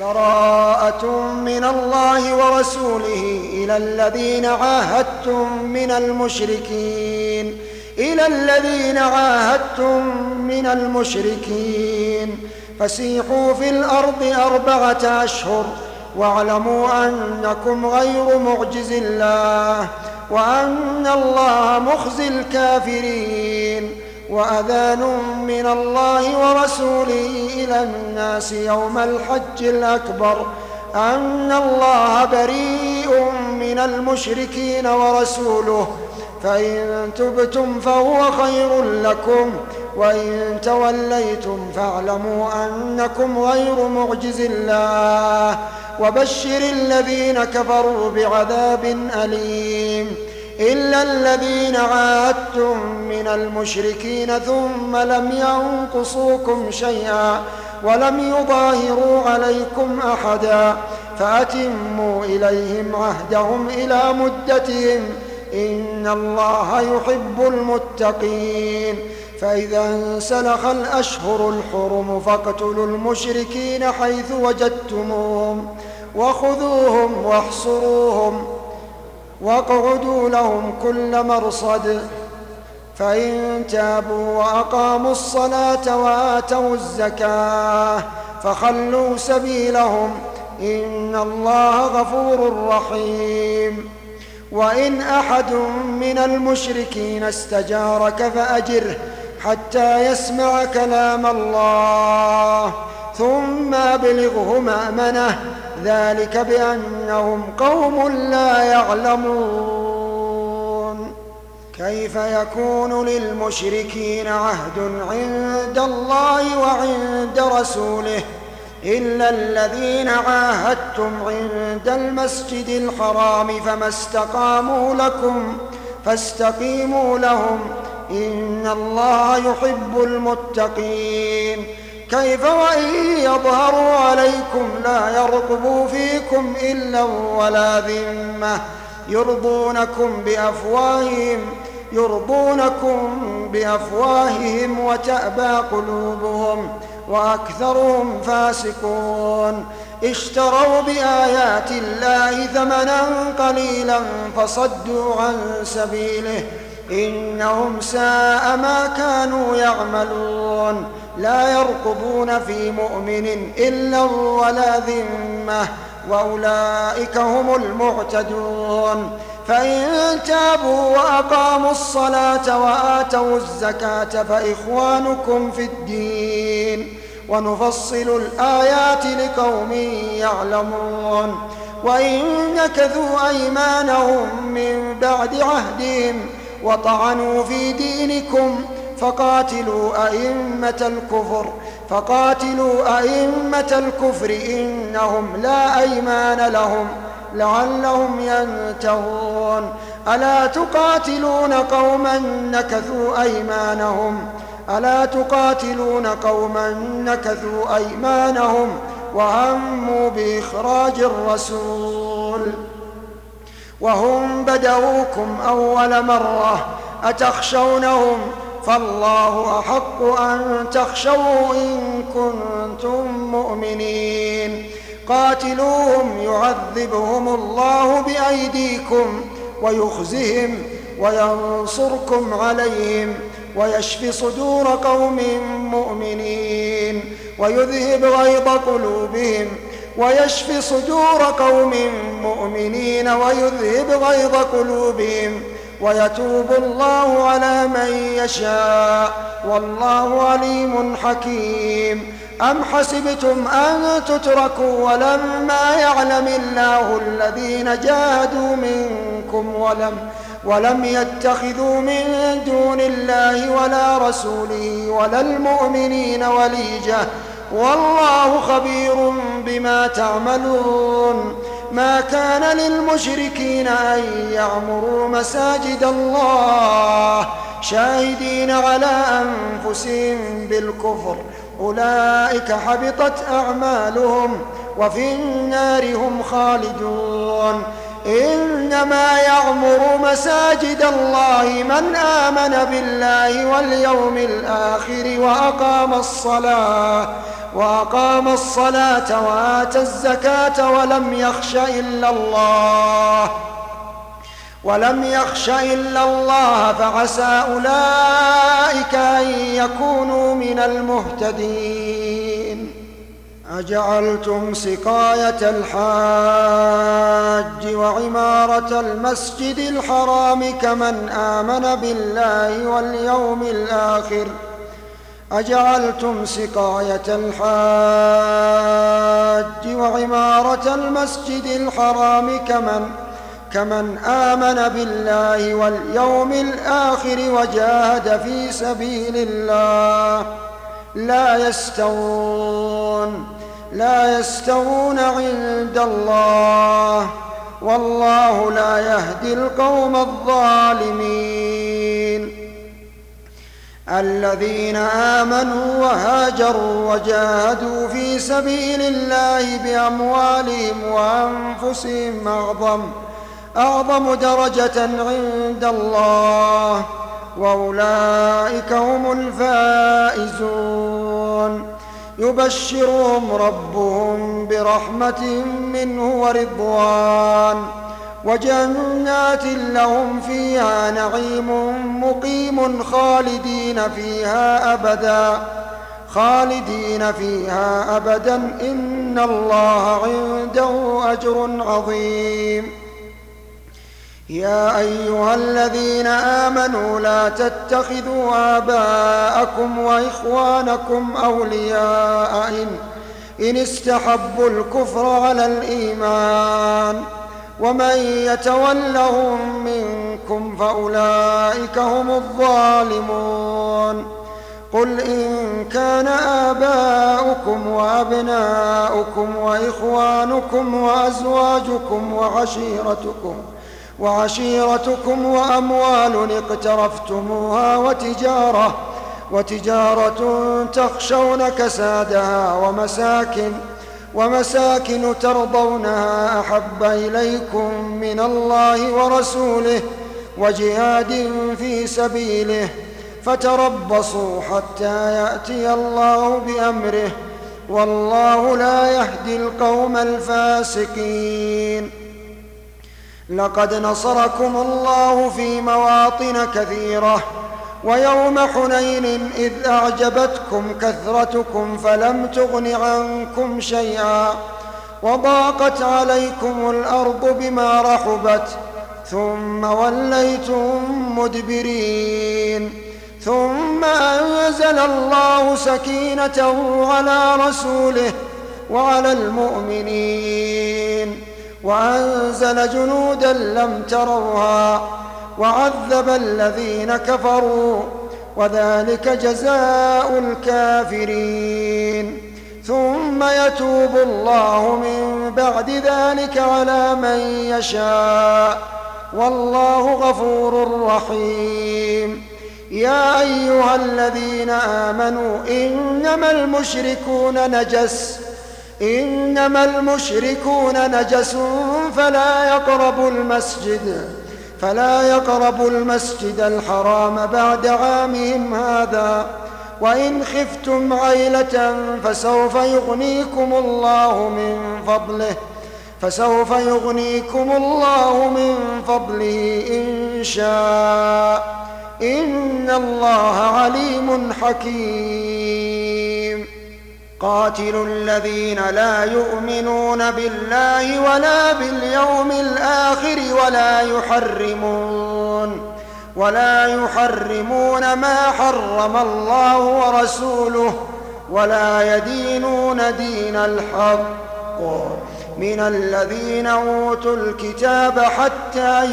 براءة من الله ورسوله إلى الذين عاهدتم من المشركين فسيحوا في الأرض 4 أشهر واعلموا أنكم غير معجز الله وأن الله مخزي الكافرين. وأذان من الله ورسوله إلى الناس يوم الحج الأكبر أن الله بريء من المشركين ورسوله، فإن تبتم فهو خير لكم، وإن توليتم فاعلموا أنكم غير معجز الله، وبشر الذين كفروا بعذاب أليم. إلا الذين عاهدتم من المشركين ثم لم ينقصوكم شيئا ولم يظاهروا عليكم أحدا فأتموا إليهم عهدهم إلى مدتهم، إن الله يحب المتقين. فإذا انسلخ الأشهر الحرم فاقتلوا المشركين حيث وجدتموهم وخذوهم واحصروهم واقعدوا لهم كل مرصد، فإن تابوا وأقاموا الصلاة وآتوا الزكاة فخلوا سبيلهم، إن الله غفور رحيم. وإن أحد من المشركين استجارك فأجره حتى يسمع كلام الله ثم أبلغه مأمنه، ذلك بأنهم قوم لا يعلمون. كيف يكون للمشركين عهد عند الله وعند رسوله إلا الذين عاهدتم عند المسجد الحرام فما استقاموا لكم فاستقيموا لهم، إن الله يحب المتقين. كيف وإن يظهروا عليكم لا يرقبوا فيكم إلا ولا ذمة يرضونكم بأفواههم وتأبى قلوبهم وأكثرهم فاسقون. اشتروا بآيات الله ثمنا قليلا فصدوا عن سبيله، إنهم ساء ما كانوا يعملون. لا يرقبون في مؤمن إلا ولا ذمة وأولئك هم المعتدون. فإن تابوا وأقاموا الصلاة وآتوا الزكاة فإخوانكم في الدين ونفصل الآيات لقوم يعلمون. وإن نكثوا أيمانهم من بعد عهدهم وطعنوا في دينكم فقاتلوا أئمة الكفر إنهم لا أيمان لهم لعلهم ينتهون. ألا تقاتلون قوما نكثوا أيمانهم وهموا بإخراج الرسول وهم بدؤوكم أول مرة أتخشونهم فالله أحق أن تخشوه إن كنتم مؤمنين. قاتلوهم يعذبهم الله بأيديكم ويخزهم وينصركم عليهم ويشف صدور قوم مؤمنين ويذهب غيظ قلوبهم ويتوب الله على من يشاء والله عليم حكيم. أم حسبتم أن تتركوا ولما يعلم الله الذين جاهدوا منكم ولم يتخذوا من دون الله ولا رسوله ولا المؤمنين وليجة والله خبير بما تعملون. ما كان للمشركين أن يعمروا مساجد الله شاهدين على أنفسهم بالكفر أولئك حبطت أعمالهم وفي النار هم خالدون. إنما يعمر مساجد الله من آمن بالله واليوم الآخر وأقام الصلاة وآتى الزكاة ولم يخش إلا الله فعسى أولئك أن يكونوا من المهتدين. أجعلتم سقاية الحاج وعمارة المسجد الحرام كمن آمن بالله واليوم الآخر وجاهد في سبيل الله لا يستوون عند الله والله لا يهدي القوم الظالمين. الذين آمنوا وهاجروا وجاهدوا في سبيل الله بأموالهم وأنفسهم أعظم درجة عند الله وأولئك هم الفائزون. يبشرهم ربهم برحمة منه ورضوان وجنات لهم فيها نعيم مقيم خالدين فيها أبدا إن الله عنده أجر عظيم. يا أيها الذين آمنوا لا تتخذوا آباءكم وإخوانكم أولياء إن استحبوا الكفر على الإيمان ومن يتولهم منكم فأولئك هم الظالمون. قل إن كان آباؤكم وأبناؤكم وإخوانكم وأزواجكم وعشيرتكم وأموال اقترفتموها وتجارة تخشون كسادها ومساكن ترضونها أحب إليكم من الله ورسوله وجهاد في سبيله فتربصوا حتى يأتي الله بأمره والله لا يهدي القوم الفاسقين. لقد نصركم الله في مواطن كثيرة ويوم حنين إذ أعجبتكم كثرتكم فلم تغن عنكم شيئا وضاقت عليكم الأرض بما رحبت ثم وليتم مدبرين. ثم أنزل الله سكينته على رسوله وعلى المؤمنين وأنزل جنودا لم تروها وعذب الذين كفروا وذلك جزاء الكافرين. ثم يتوب الله من بعد ذلك على من يشاء والله غفور رحيم. يا أيها الذين آمنوا إنما المشركون نجس فلا يقربوا المسجد الحرام بعد عامهم هذا وإن خفتم عيلة فسوف يغنيكم الله من فضله إن شاء إن الله عليم حكيم. قاتلوا الذين لا يؤمنون بالله ولا باليوم الآخر ولا يحرمون ما حرم الله ورسوله ولا يدينون دين الحق من الذين أوتوا الكتاب حتى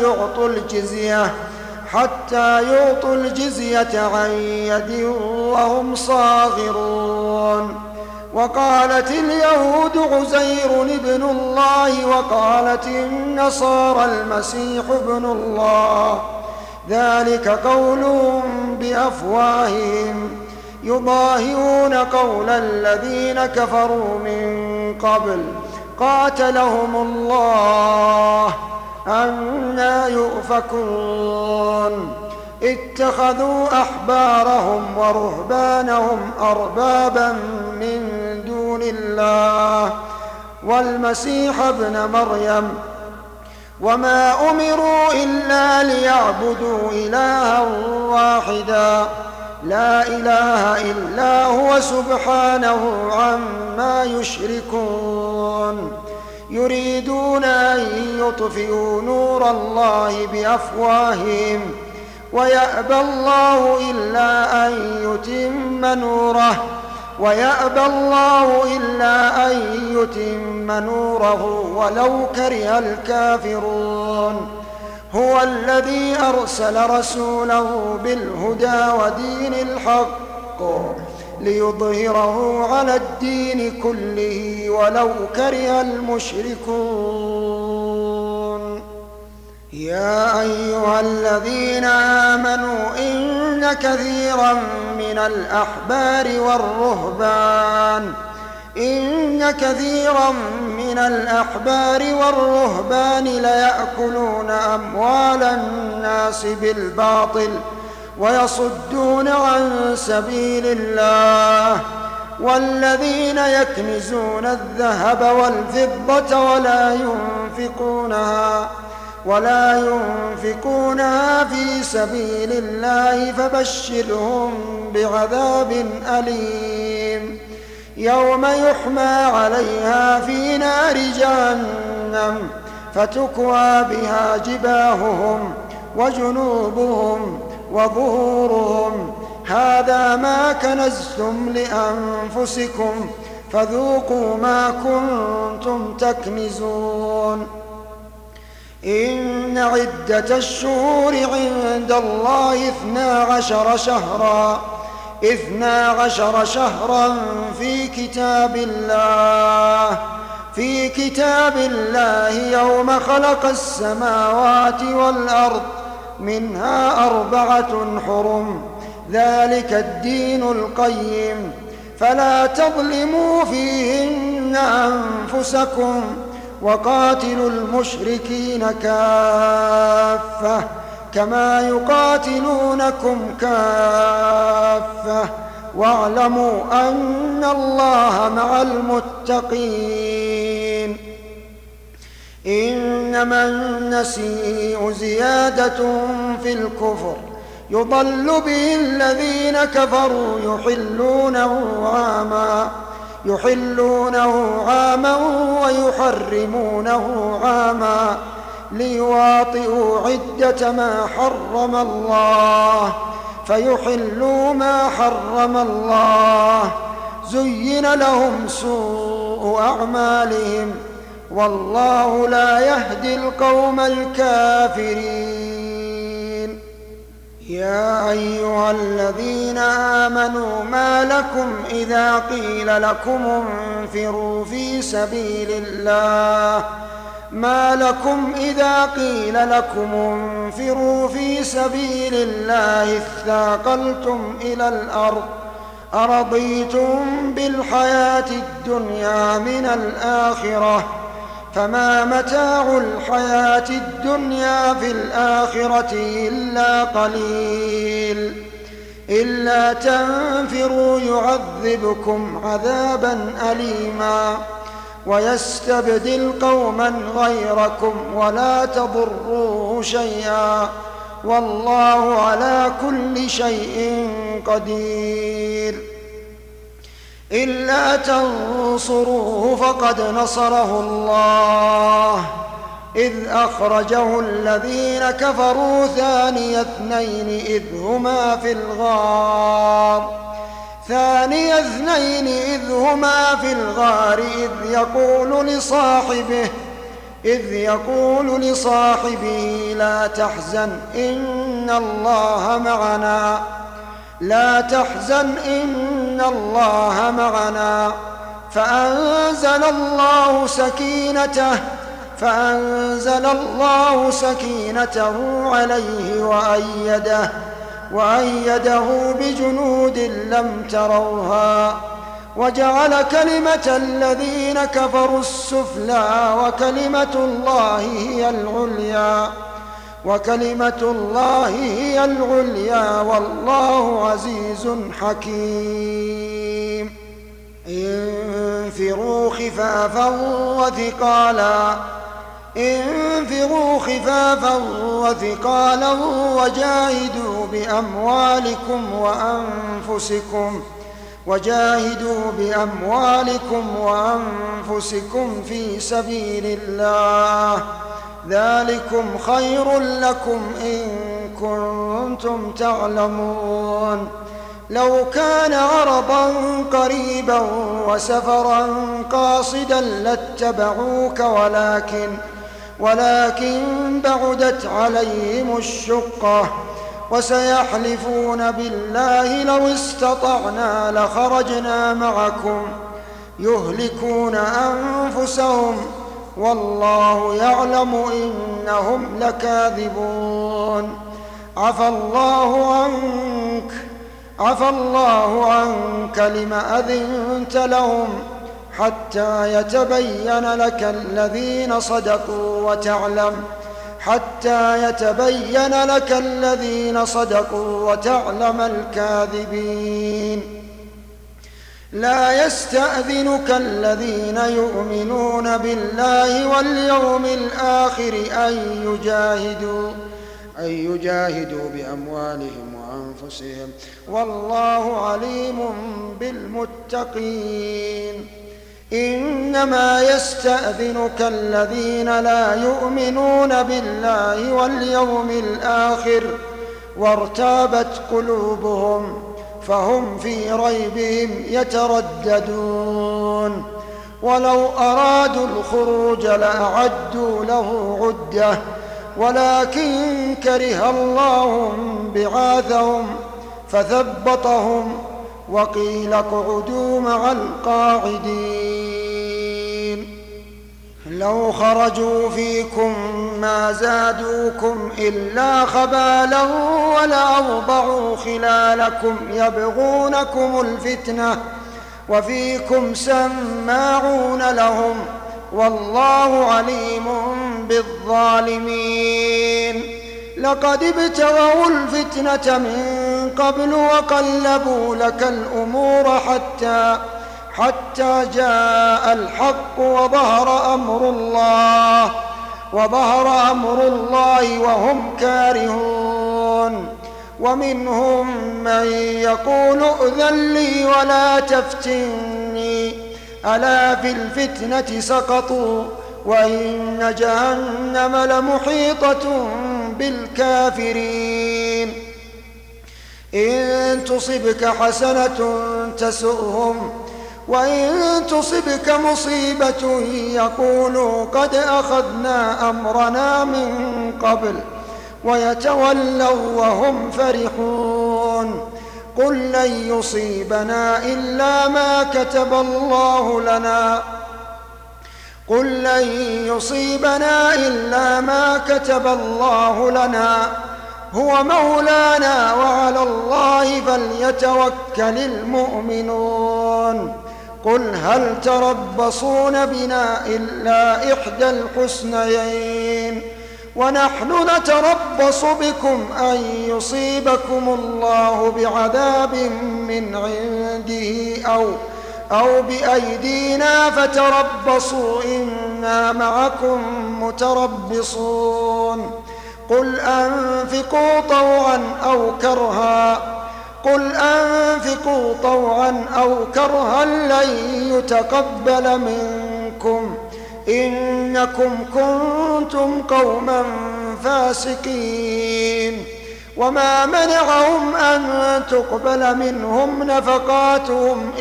يعطوا الجزية عن يد وهم صاغرون. وقالت اليهود عزير ابن الله وقالت النصارى المسيح ابن الله ذلك قولهم بأفواههم يضاهئون قول الذين كفروا من قبل قاتلهم الله أنى يؤفكون. اتخذوا أحبارهم ورهبانهم أربابا من دون الله والمسيح ابن مريم وما أمروا إلا ليعبدوا إلها واحدا لا إله إلا هو سبحانه عما يشركون يريدون أن يطفئوا نور الله بأفواههم ويأبى الله إلا أن يتم نوره ولو كره الكافرون هو الذي أرسل رسوله بالهدى ودين الحق ليظهره على الدين كله ولو كره المشركون يا أيها الذين آمنوا إن كثيرا من الأحبار والرهبان ليأكلون أموال الناس بالباطل ويصدون عن سبيل الله والذين يكنزون الذهب والفضة ولا ينفقونها في سبيل الله فبشرهم بعذاب أليم يوم يحمى عليها في نار جهنم فتكوى بها جباههم وجنوبهم وظهورهم هذا ما كنزتم لأنفسكم فذوقوا ما كنتم تكنزون إن عدة الشهور عند الله 12 شهرا في كتاب الله يوم خلق السماوات والأرض منها 4 حرم ذلك الدين القيم فلا تظلموا فيهن أنفسكم وقاتلوا المشركين كافة كما يقاتلونكم كافة واعلموا أن الله مع المتقين إنما النسيء زيادة في الكفر يضل به الذين كفروا يحلونه عاما ويحرمونه عاما ليواطئوا عدة ما حرم الله فيحلوا ما حرم الله زين لهم سوء أعمالهم والله لا يهدي القوم الكافرين يا أيها الذين آمنوا ما لكم إذا قيل لكم انفروا في سبيل الله اثاقلتم إلى الأرض أرضيتم بالحياة الدنيا من الآخرة فما متاع الحياة الدنيا في الآخرة إلا قليل إلا تنفروا يعذبكم عذابا أليما ويستبدل قوما غيركم ولا تضروه شيئا والله على كل شيء قدير إلا تنصروه فقد نصره الله إذ أخرجه الذين كفروا ثاني اثنين إذ هما في الغار إذ يقول لصاحبه لا تحزن إن الله معنا فأنزل الله سكينته عليه وأيده بجنود لم تروها وجعل كلمة الذين كفروا السفلى وكلمة الله هي العليا والله عزيز حكيم انفروا خفافا وجاهدوا بأموالكم وأنفسكم في سبيل الله، ذلكم خير لكم إن كنتم تعلمون. لو كان عرضا قريبا وسفرا قاصدا لاتبعوك ولكن بعدت عليهم الشقة، وسيحلفون بالله لو استطعنا لخرجنا معكم يهلكون أنفسهم والله يعلم إنهم لكاذبون. عفى الله عنك لم أذنت لهم حتى يتبين لك الذين صدقوا وتعلم الكاذبين. لا يستأذنك الذين يؤمنون بالله واليوم الآخر أن يجاهدوا بأموالهم وأنفسهم والله عليم بالمتقين. إنما يستأذنك الذين لا يؤمنون بالله واليوم الآخر وارتابت قلوبهم فهم في ريبهم يترددون. ولو أرادوا الخروج لأعدوا له عدة ولكن كره الله بعاثهم فثبطهم وقيل اقعدوا مع القاعدين. لو خرجوا فيكم ما زادوكم إلا خبالا ولأوضعوا خلالكم يبغونكم الفتنة وفيكم سماعون لهم والله عليم بالظالمين. لقد ابتغوا الفتنة من قبل وقلبوا لك الأمور حتى جاء الحق وظهر أمر الله وهم كارهون. ومنهم من يقول ائذن لي ولا تفتني ألا في الفتنة سقطوا وإن جهنم لمحيطة بالكافرين. إن تصبك حسنة تسؤهم وإن تصبك مصيبة يقولوا قد أخذنا أمرنا من قبل ويتولوا وهم فرحون. قل لن يصيبنا إلا ما كتب الله لنا هو مولانا وعلى الله فليتوكل المؤمنون. قل هل تربصون بنا إلا إحدى الحسنيين ونحن نتربص بكم أن يصيبكم الله بعذاب من عنده أو بأيدينا فتربصوا إنا معكم متربصون. قل أنفقوا طوعا أو كرها لن يتقبل منكم إنكم كنتم قوما فاسقين. وما منعهم أن تقبل منهم نفقاتهم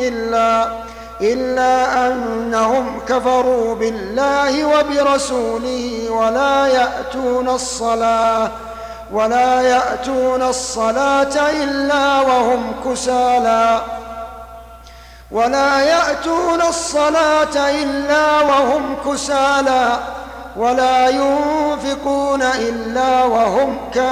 إلا أنهم كفروا بالله وبرسوله ولا يأتون الصلاة إلا وهم كسالى ولا ينفقون إلا وهم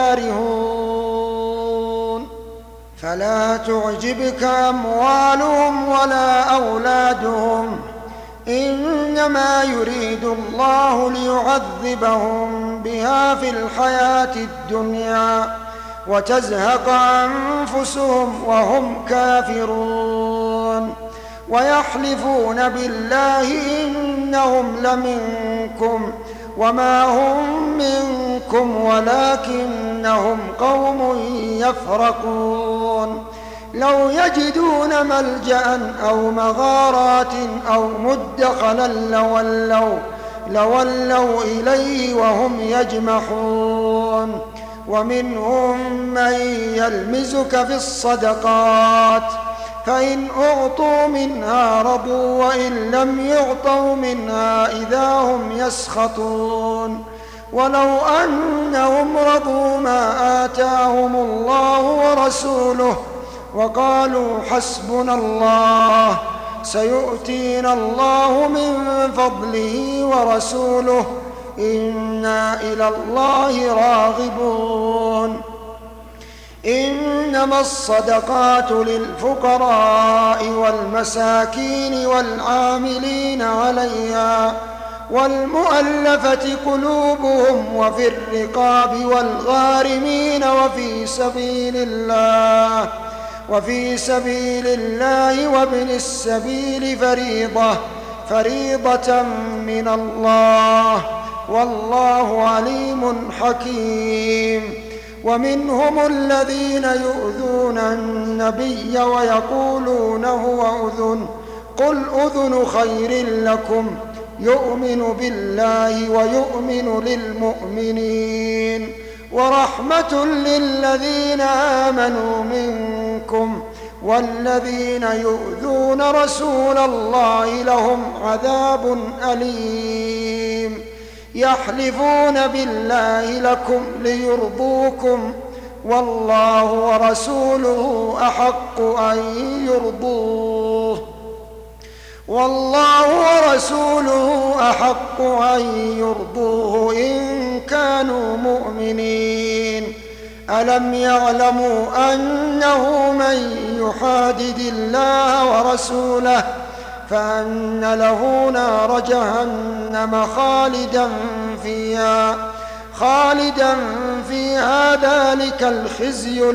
كارهون. فلا تعجبك أموالهم ولا أولادهم إنما يريد الله ليعذبهم بها في الحياة الدنيا وتزهق أنفسهم وهم كافرون. ويحلفون بالله إنهم لمنكم وما هم منكم ولكنهم قوم يفرقون لو يجدون ملجأ أو مغارات أو مدخلا لولوا إليه وهم يجمحون ومنهم من يلمزك في الصدقات فإن أعطوا منها رضوا وإن لم يعطوا منها إذا هم يسخطون ولو أنهم رضوا ما آتاهم الله ورسوله وقالوا حسبنا الله سيؤتينا الله من فضله ورسوله إنا إلى الله راغبون إنما الصدقات للفقراء والمساكين والعاملين عليها والمؤلفة قلوبهم وفي الرقاب والغارمين وفي سبيل الله وابن السبيل فريضة من الله والله عليم حكيم ومنهم الذين يؤذون النبي ويقولون هو أذن قل أذن خير لكم يؤمن بالله ويؤمن للمؤمنين ورحمة للذين آمنوا منكم والذين يؤذون رسول الله لهم عذاب أليم يحلفون بالله لكم ليرضوكم والله ورسوله أحق أن يرضوه إن كانوا مؤمنين ألم يعلموا أنه من يحادد الله ورسوله فأن له نار جهنم خالدا فيها ذلك الخزي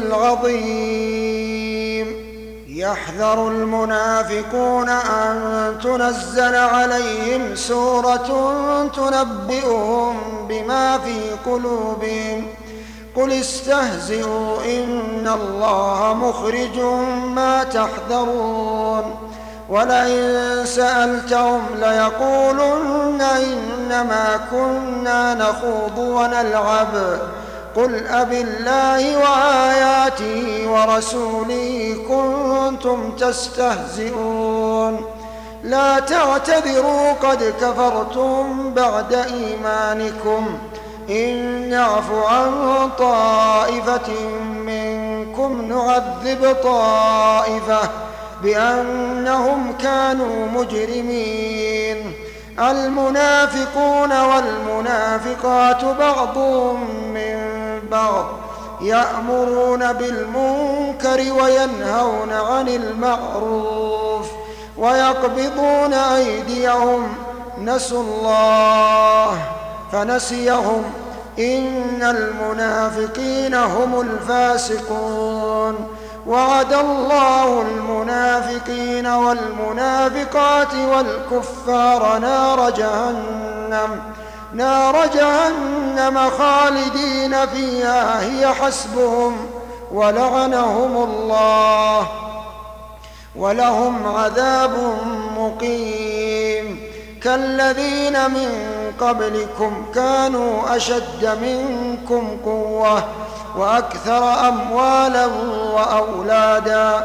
العظيم يحذر المنافقون أن تنزل عليهم سورة تنبئهم بما في قلوبهم قل استهزئوا إن الله مخرج ما تحذرون ولئن سألتهم ليقولن إنما كنا نخوض ونلعب قل أبالله وآياته ورسوله كنتم تستهزئون لا تعتذروا قد كفرتم بعد إيمانكم إن نعف عن طائفة منكم نعذب طائفة بأنهم كانوا مجرمين المنافقون والمنافقات بعضهم من بعض يأمرون بالمنكر وينهون عن المعروف ويقبضون أيديهم نسوا الله فنسيهم إن المنافقين هم الفاسقون وعد الله المنافقين والمنافقات والكفار نار جهنم خالدين فيها هي حسبهم ولعنهم الله ولهم عذاب مقيم كالذين من قبلكم كانوا أشد منكم قوة وأكثر أموالا وأولادا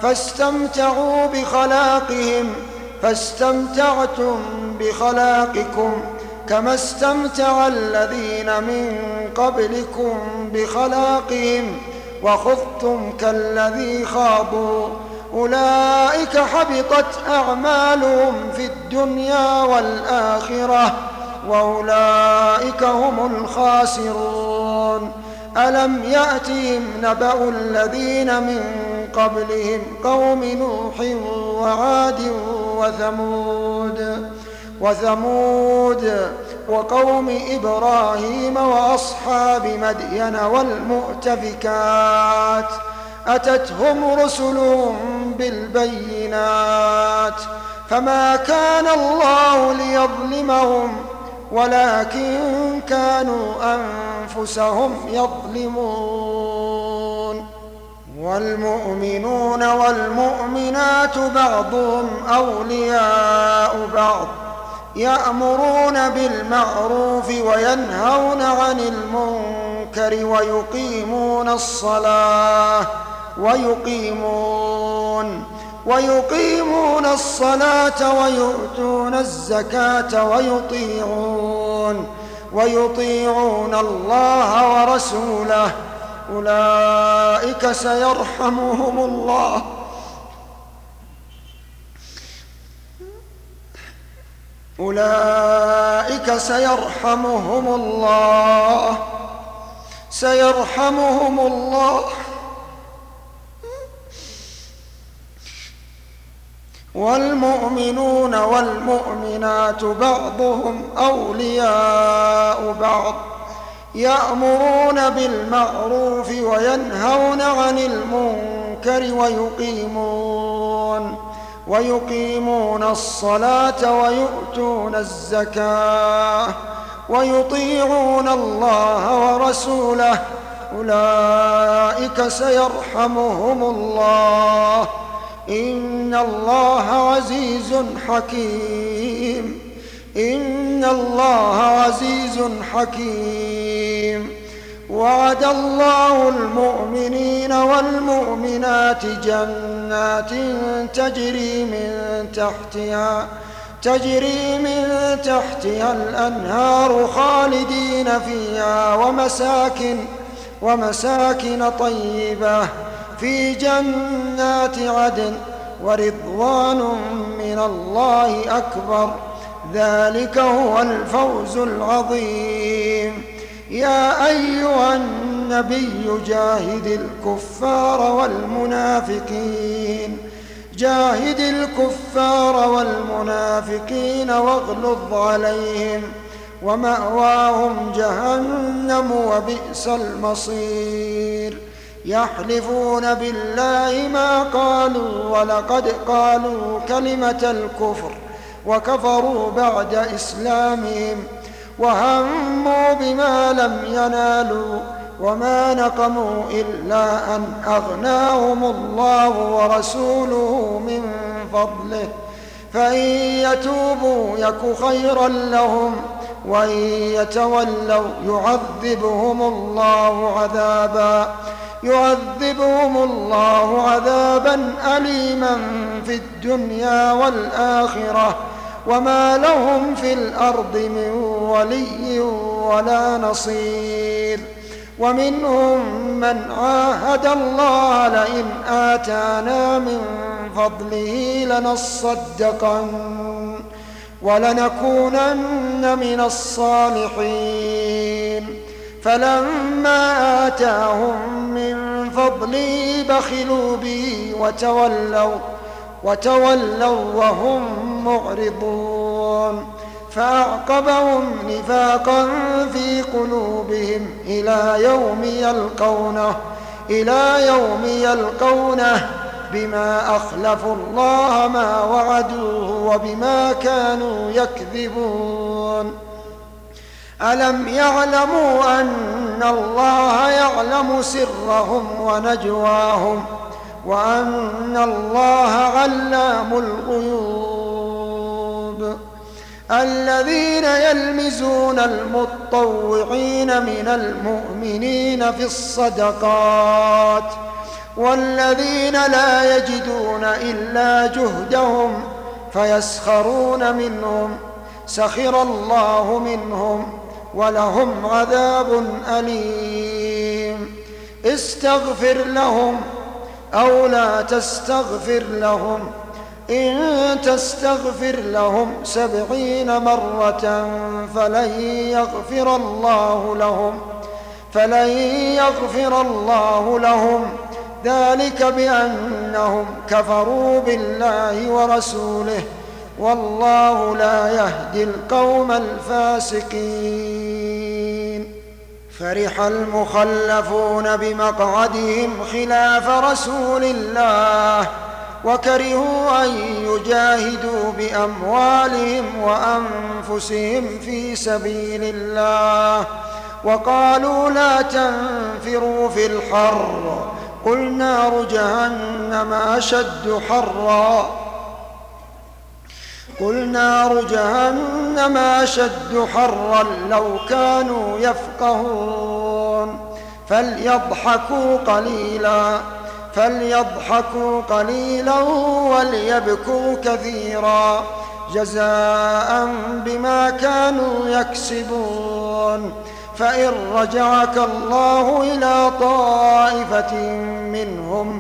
فاستمتعتم بخلاقكم كما استمتع الذين من قبلكم بخلاقهم وخضتم كالذي خاضوا أولئك حبطت أعمالهم في الدنيا والآخرة وأولئك هم الخاسرون ألم يأتهم نبأ الذين من قبلهم قوم نوح وعاد وثمود وقوم إبراهيم وأصحاب مدين والمؤتفكات أتتهم رسلهم بالبينات البينات فما كان الله ليظلمهم ولكن كانوا أنفسهم يظلمون. والمؤمنون والمؤمنات بعضهم أولياء بعض يأمرون بالمعروف وينهون عن المنكر ويقيمون الصلاة ويؤتون الزكاة ويطيعون الله ورسوله أولئك سيرحمهم الله سيرحمهم الله. والمؤمنون والمؤمنات بعضهم أولياء بعض يأمرون بالمعروف وينهون عن المنكر ويقيمون الصلاة ويؤتون الزكاة ويطيعون الله ورسوله أولئك سيرحمهم الله إن الله عزيز حكيم. وعد الله المؤمنين والمؤمنات جنات تجري من تحتها الأنهار خالدين فيها ومساكن طيبة في جنات عدن ورضوان من الله أكبر ذلك هو الفوز العظيم. يا أيها النبي جاهد الكفار والمنافقين واغلظ عليهم ومأواهم جهنم وبئس المصير. يحلفون بالله ما قالوا ولقد قالوا كلمة الكفر وكفروا بعد إسلامهم وهموا بما لم ينالوا وما نقموا إلا أن أغناهم الله ورسوله من فضله فإن يتوبوا يك خيرا لهم وإن يتولوا يعذبهم الله عذابا أليما في الدنيا والآخرة وما لهم في الأرض من ولي ولا نصير. ومنهم من عاهد الله لئن آتانا من فضله لنصدقن ولنكونن من الصالحين فلما آتاهم من فضله بخلوا به وتولوا وهم معرضون فأعقبهم نفاقا في قلوبهم إلى يوم يلقونه بما أخلفوا الله ما وعدوه وبما كانوا يكذبون. ألم يعلموا أن الله يعلم سرهم ونجواهم وأن الله علام الغيوب. الذين يلمزون المطوعين من المؤمنين في الصدقات والذين لا يجدون إلا جهدهم فيسخرون منهم سخر الله منهم ولهم عذاب أليم. استغفر لهم أو لا تستغفر لهم إن تستغفر لهم 70 مرة فلن يغفر الله لهم ذلك بأنهم كفروا بالله ورسوله والله لا يهدي القوم الفاسقين. فرح المخلفون بمقعدهم خلاف رسول الله وكرهوا أن يجاهدوا بأموالهم وأنفسهم في سبيل الله وقالوا لا تنفروا في الحر قل نار جهنم أشد حرا لو كانوا يفقهون فليضحكوا قليلا وليبكوا كثيرا جزاء بما كانوا يكسبون فإن رجعك الله إلى طائفة منهم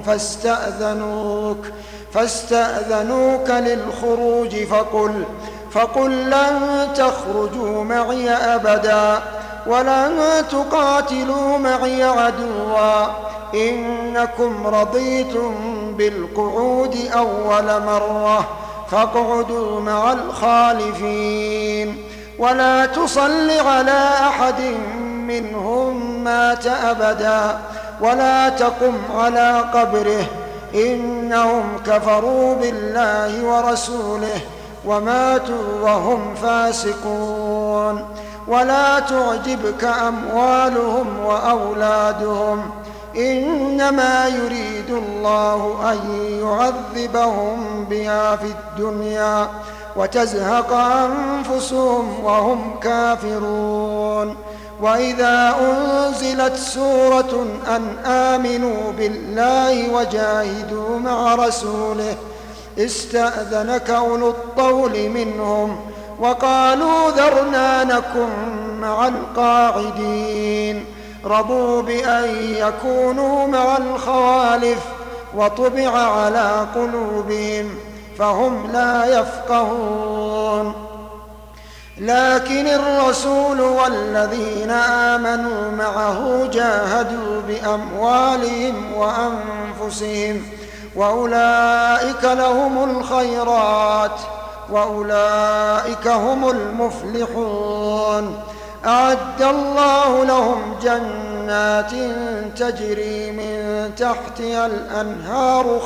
فاستأذنوك للخروج فقل لن تخرجوا معي أبدا ولن تقاتلوا معي عدوا إنكم رضيتم بالقعود أول مرة فاقعدوا مع الخالفين ولا تصل على أحد منهم مات أبدا ولا تقم على قبره إنهم كفروا بالله ورسوله وماتوا وهم فاسقون ولا تعجبك أموالهم وأولادهم إنما يريد الله أن يعذبهم بها في الدنيا وتزهق أنفسهم وهم كافرون وإذا أنزلت سورة أن آمنوا بالله وجاهدوا مع رسوله استأذنك أولو الطول منهم وقالوا ذرنا نكن مع القاعدين رضوا بأن يكونوا مع الخوالف وطبع على قلوبهم فهم لا يفقهون لكن الرسول والذين آمنوا معه جاهدوا بأموالهم وأنفسهم وأولئك لهم الخيرات وأولئك هم المفلحون أعد الله لهم جنات تجري من تحتها الأنهار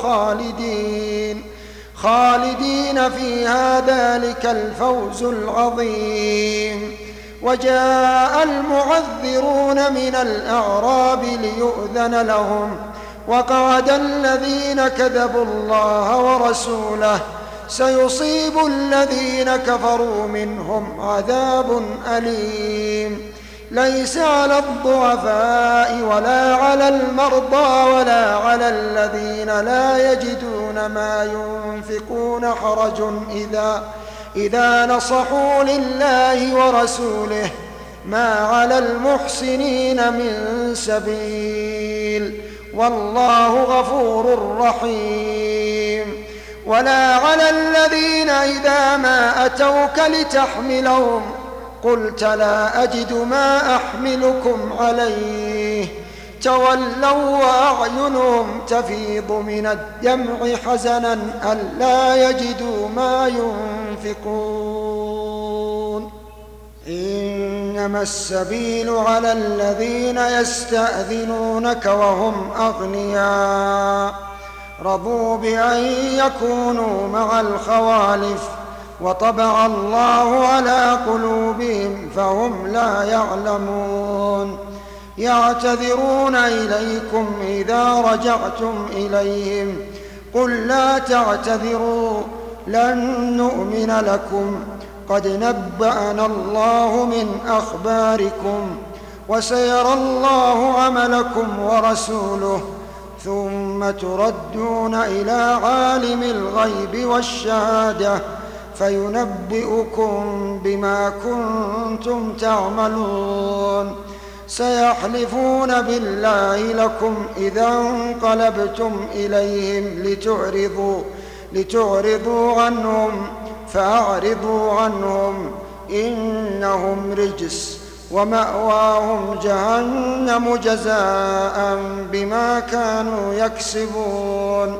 خالدين فيها ذلك الفوز العظيم وجاء المعذرون من الأعراب ليؤذن لهم وقعد الذين كذبوا الله ورسوله سيصيب الذين كفروا منهم عذاب أليم ليس على الضعفاء ولا على المرضى ولا على الذين لا يجدون ما ينفقون حرج إذا نصحوا لله ورسوله ما على المحسنين من سبيل والله غفور رحيم ولا على الذين إذا ما أتوك لتحملهم قلت لا أجد ما أحملكم عليه تولوا وأعينهم تفيض من الدمع حزنا ألا يجدوا ما ينفقون إنما السبيل على الذين يستأذنونك وهم أغنياء رضوا بأن يكونوا مع الخوالف وطبع الله على قلوبهم فهم لا يعلمون يعتذرون إليكم إذا رجعتم إليهم قل لا تعتذروا لن نؤمن لكم قد نبأنا الله من أخباركم وسيرى الله عملكم ورسوله ثم تردون إلى عالم الغيب والشهادة فينبئكم بما كنتم تعملون سيحلفون بالله لكم إذا انقلبتم إليهم لتعرضوا عنهم فأعرضوا عنهم إنهم رجس ومأواهم جهنم جزاء بما كانوا يكسبون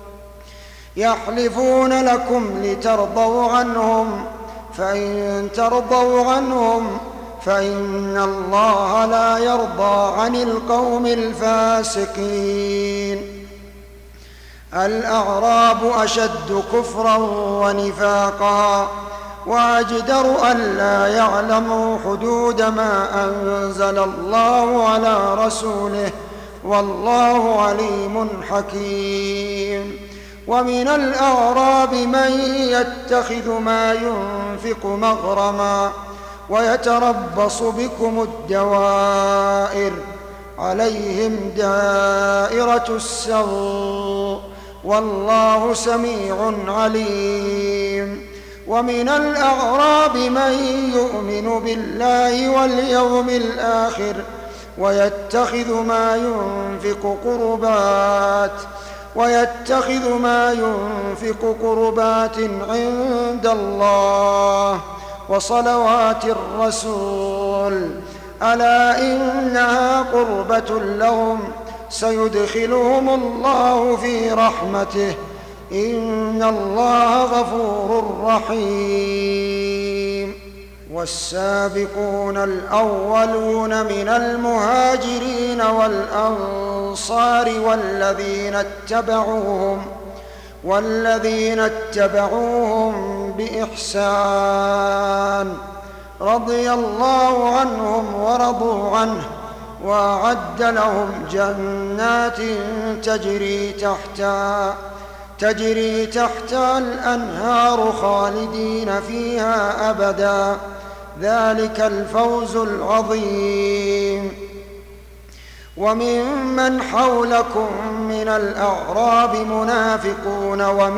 يحلفون لكم لترضوا عنهم فإن ترضوا عنهم فإن الله لا يرضى عن القوم الفاسقين الأعراب أشد كفرا ونفاقا وأجدر ألا يعلموا حدود ما أنزل الله على رسوله والله عليم حكيم. ومن الأعراب من يتخذ ما ينفق مغرما ويتربص بكم الدوائر عليهم دائرة السوء والله سميع عليم. ومن الأعراب من يؤمن بالله واليوم الآخر ويتخذ ما ينفق قربات عند الله وصلوات الرسول ألا إنها قربة لهم سيدخلهم الله في رحمته إن الله غفور رحيم. والسابقون الأولون من المهاجرين والأنصار والذين اتبعوهم بإحسان رضي الله عنهم ورضوا عنه وأعد لهم جنات تجري تحتها الأنهار خالدين فيها أبدا ذلك الفوز العظيم. وممن حولكم من الأعراب منافقون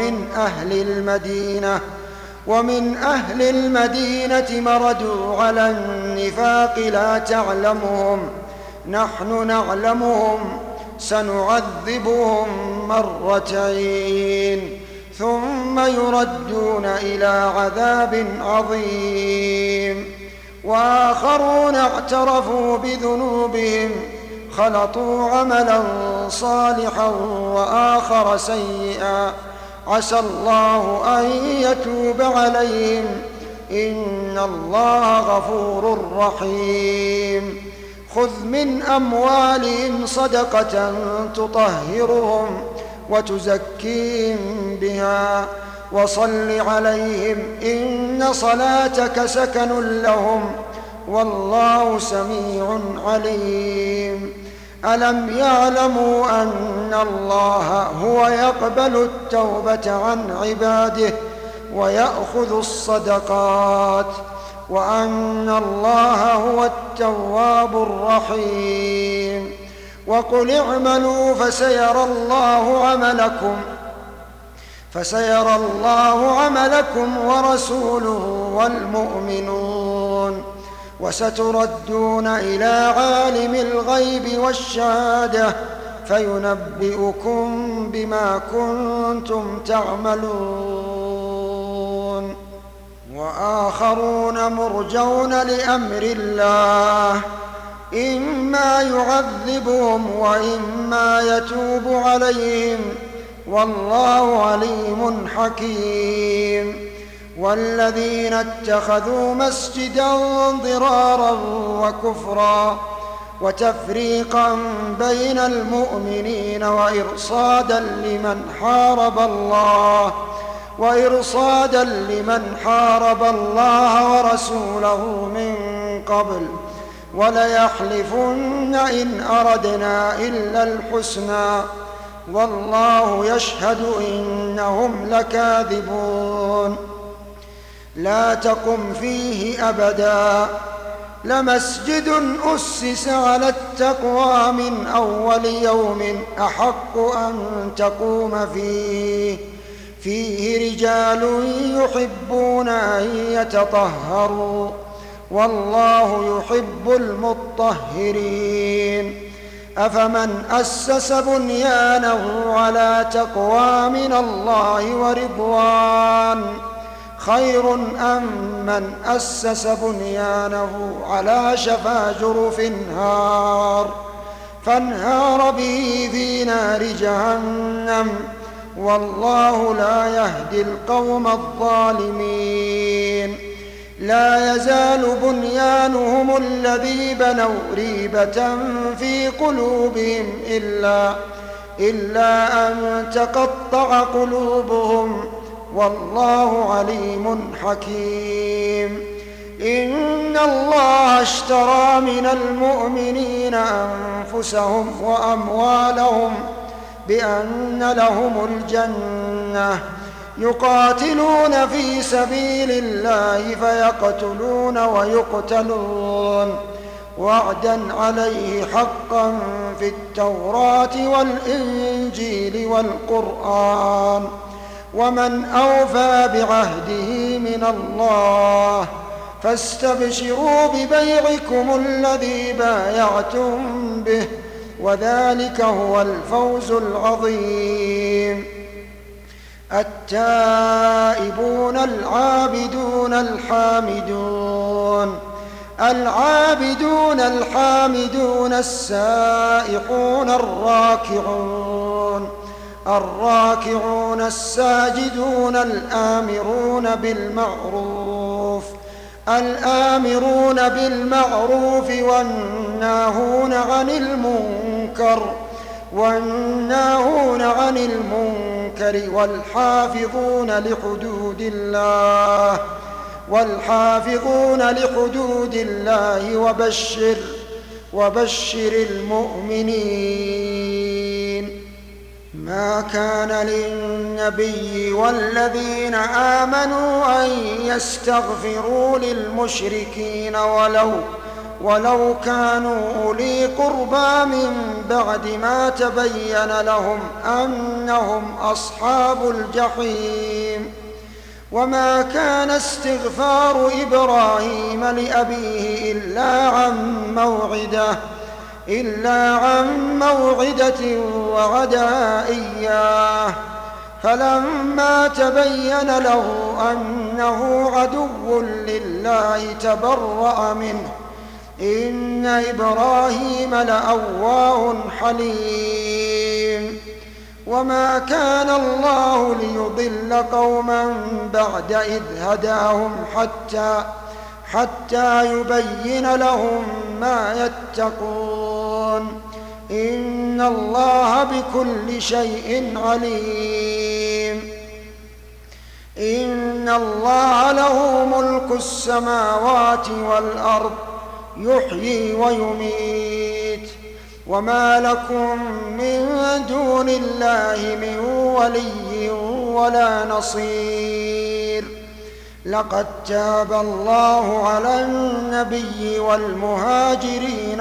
ومن أهل المدينة مردوا على النفاق لا تعلمهم نحن نعلمهم سنعذبهم مرتين ثم يردون إلى عذاب عظيم. وآخرون اعترفوا بذنوبهم خلطوا عملا صالحا وآخر سيئا عسى الله أن يتوب عليهم إن الله غفور رحيم. خذ من أموالهم صدقة تطهرهم وتزكيهم بها وصل عليهم إن صلاتك سكن لهم والله سميع عليم. ألم يعلموا أن الله هو يقبل التوبة عن عباده ويأخذ الصدقات وأن الله هو التواب الرحيم. وقل اعملوا فسيرى الله عملكم ورسوله والمؤمنون وستردون إلى عالم الغيب والشهادة فينبئكم بما كنتم تعملون. وآخرون مرجون لأمر الله إما يعذبهم وإما يتوب عليهم والله عليم حكيم. والذين اتخذوا مسجدا ضرارا وكفرا وتفريقا بين المؤمنين وإرصادا لمن حارب الله ورسوله من قبل وليحلفن إن أردنا إلا الحسنى والله يشهد إنهم لكاذبون. لا تقم فيه أبدا لمسجد أسس على التقوى من أول يوم أحق أن تقوم فيه رجال يحبون أن يتطهروا والله يحب المطهرين. أفمن أسس بنيانه على تقوى من الله ورضوان خير أم من أسس بنيانه على شفا جرف فانهار به في نار جهنم والله لا يهدي القوم الظالمين. لا يزال بنيانهم الذي بنوا ريبة في قلوبهم إلا أن تقطع قلوبهم، والله عليم حكيم. إن الله اشترى من المؤمنين أنفسهم وأموالهم بأن لهم الجنة يقاتلون في سبيل الله فيقتلون ويقتلون، وعدا عليه حقا في التوراة والإنجيل والقرآن، ومن أوفى بعهده من الله، فاستبشروا ببيعكم الذي بايعتم به، وذلك هو الفوز العظيم. التائبون العابدون الحامدون السائحون الراكعون الساجدون الآمرون بالمعروف والناهون عن المنكر والحافظون لحدود الله وبشر المؤمنين. ما كان للنبي والذين آمنوا أن يستغفروا للمشركين ولو كانوا أولي قربى من بعد ما تبين لهم أنهم أصحاب الجحيم. وما كان استغفار إبراهيم لأبيه إلا عن موعدة وعدها إياه، فلما تبين له أنه عدو لله تبرأ منه، إن إبراهيم لأواه حليم. وما كان الله ليضل قوما بعد إذ هداهم حتى يبين لهم ما يتقون، إن الله بكل شيء عليم. إن الله له ملك السماوات والأرض، يحيي ويميت، وما لكم من دون الله من ولي ولا نصير. لقد تاب الله على النبي والمهاجرين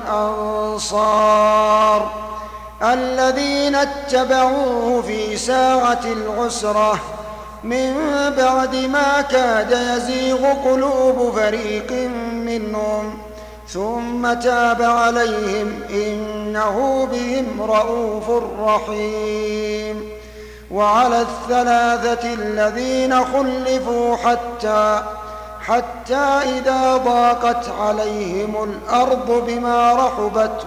والأنصار الذين اتبعوه في ساعة العسرة من بعد ما كاد يزيغ قلوب فريق منهم، ثم تاب عليهم إنه بهم رءوف رحيم. وعلى الثلاثة الذين خلفوا حتى إذا ضاقت عليهم الأرض بما رحبت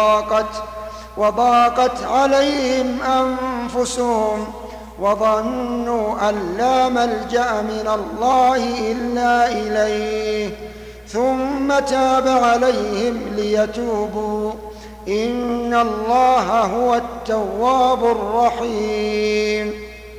وضاقت عليهم أنفسهم وظنوا أن لا ملجأ من الله إلا إليه، ثم تاب عليهم ليتوبوا، إن الله هو التواب الرحيم.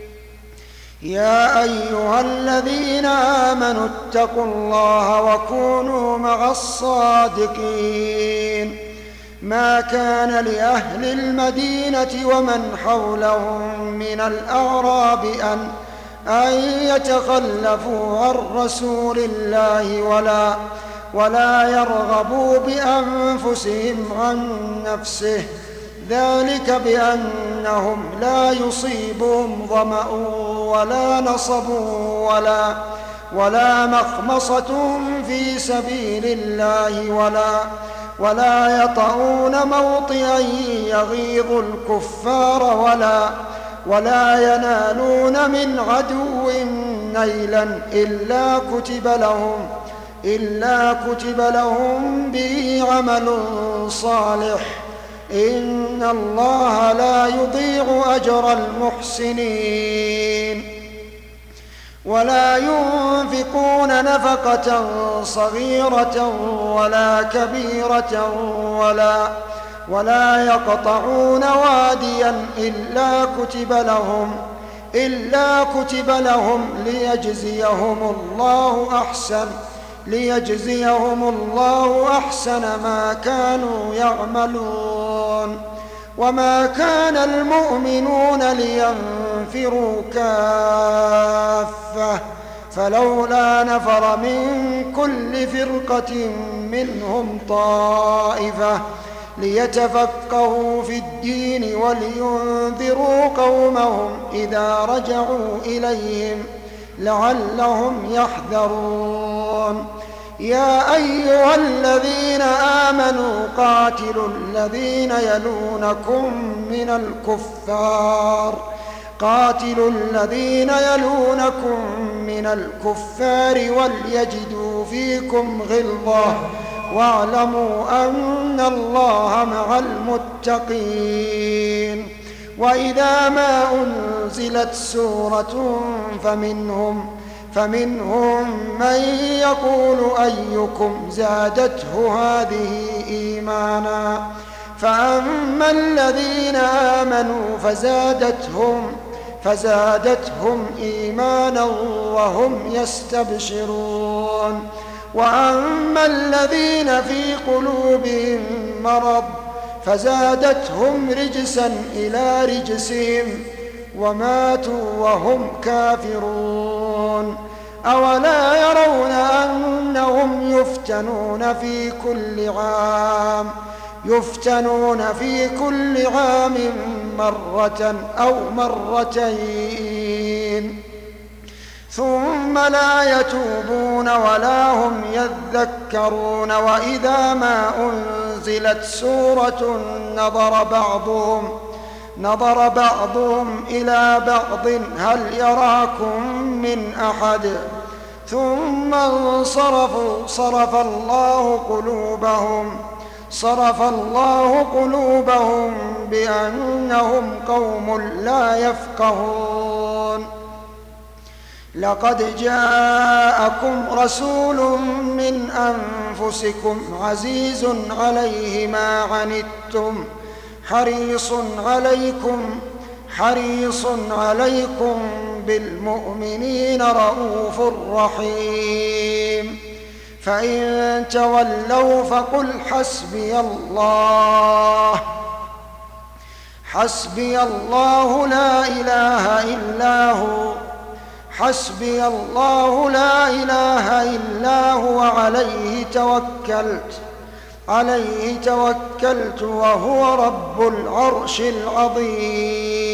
يا أيها الذين آمنوا اتقوا الله وكونوا مع الصادقين. ما كان لأهل المدينة ومن حولهم من الأعراب أن يتخلفوا عن رسول الله ولا يرغبوا بأنفسهم عن نفسه، ذلك بأنهم لا يصيبهم ظمأ ولا نصب ولا مخمصة في سبيل الله ولا يطؤون موطئا يغيظ الكفار ولا ينالون من عدو نيلا إلا كتب لهم به عمل صالح، إن الله لا يضيع أجر المحسنين. ولا ينفقون نفقة صغيرة ولا كبيرة ولا يقطعون واديا إلا كتب لهم ليجزيهم الله أحسن ما كانوا يعملون. وما كان المؤمنون لينفروا كافة فلولا نفر من كل فرقة منهم طائفة ليتفقهوا في الدين ولينذروا قومهم إذا رجعوا إليهم لعلهم يحذرون. يا أيها الذين آمنوا قاتلوا الذين يلونكم من الكفار وليجدوا فيكم غلظة واعلموا أن الله مع المتقين. وإذا ما أنزلت سورة فمنهم من يقول أيكم زادته هذه إيمانا فأما الذين آمنوا فزادتهم إيمانا وهم يستبشرون. وأما الذين في قلوبهم مرض فزادتهم رجسا إلى رجسهم وماتوا وهم كافرون. أولا يرون أنهم يفتنون في كل عام مرة أو مرتين ثم لا يتوبون ولا هم يذكرون. وإذا ما أنزلت سورة نظر بعضهم إلى بعض هل يراكم من أحد ثم انصرفوا صرف الله قلوبهم بأنهم قوم لا يفقهون. لقد جاءكم رسول من أنفسكم عزيز عليه ما عنتم حريص عليكم بالمؤمنين رءوف رحيم. فإن تولوا فقل حسبي الله لا إله إلا هو عليه توكلت وهو رب العرش العظيم.